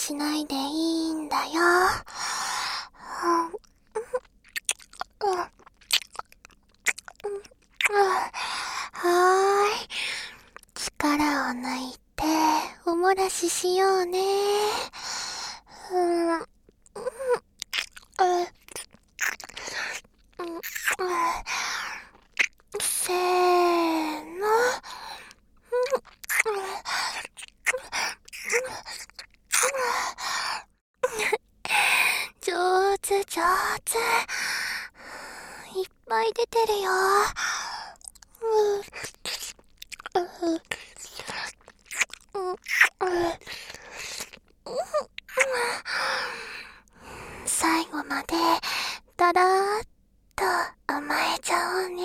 しないでいいんだよ。はーい。力を抜いて、お漏らししようね。せーの。上手上手。いっぱい出てるよ。最後までだらーっと甘えちゃおうね。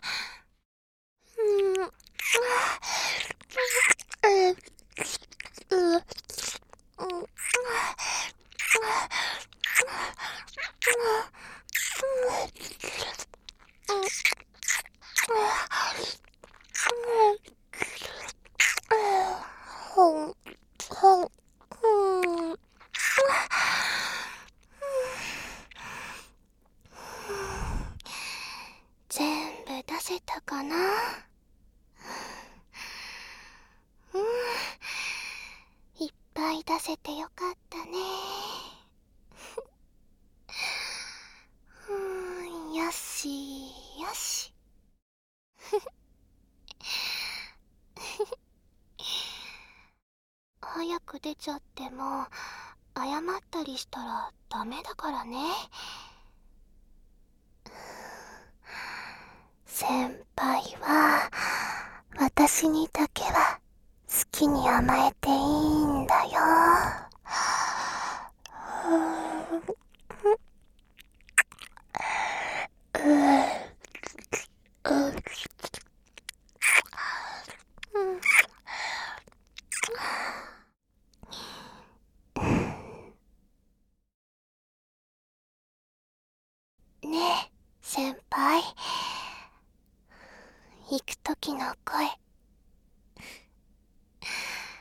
全部出せたかな？いっぱい出せてよかったね。よしよし。早く出ちゃっても謝ったりしたらダメだからね。先輩は私にだけは好きに甘えていいんだよ。ねえ先輩、行く時の声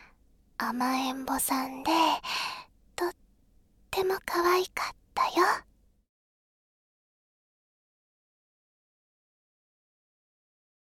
甘えんぼさんでとっても可愛かったよ。